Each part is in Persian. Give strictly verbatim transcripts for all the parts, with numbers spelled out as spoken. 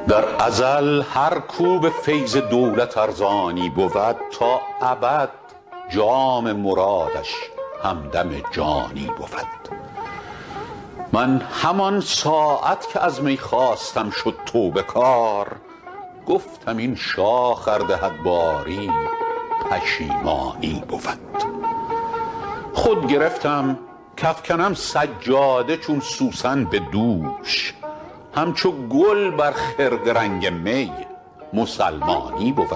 در ازل هر کو به فیض دولت ارزانی بود، تا ابد جام مرادش همدم جانی بود. من همان ساعت که از می خواستم شد توبه کار، گفتم این شاخ ار دهد باری پشیمانی بود. خود گرفتم کافکنم سجاده چون سوسن به دوش، همچو گل بر خرقه رنگ می مسلمانی بود.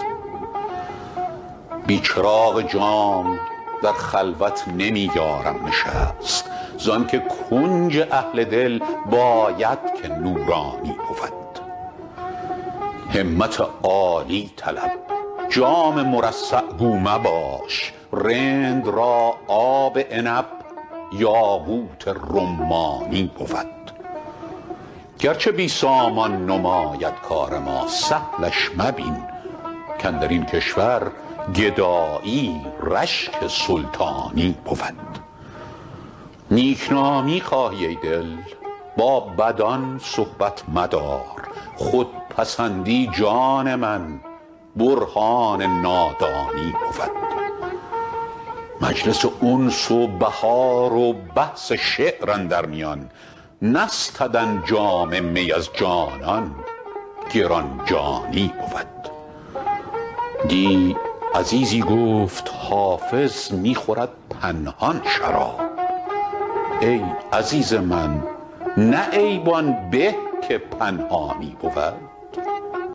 بی چراغ جام در خلوت نمی یارم نشست، زان که کنج اهل دل باید که نورانی بود. همت عالی طلب جام مرصع گو مباش، رند را آب عنب یاقوت رمانی بود. گرچه بی سامان نماید کار ما، سهلش مبین کاندر این کشور گدایی رشک سلطانی بود. نیکنامی خواهی ای دل با بدان صحبت مدار، خودپسندی جان من برهان نادانی بود. مجلس انس و بهار و بحث شعر اندر میان، نستدن جام می از جانان گران جانی بود. دی عزیزی گفت حافظ می خورد پنهان شراب، ای عزیز من نه عیب آن به که پنهانی بود.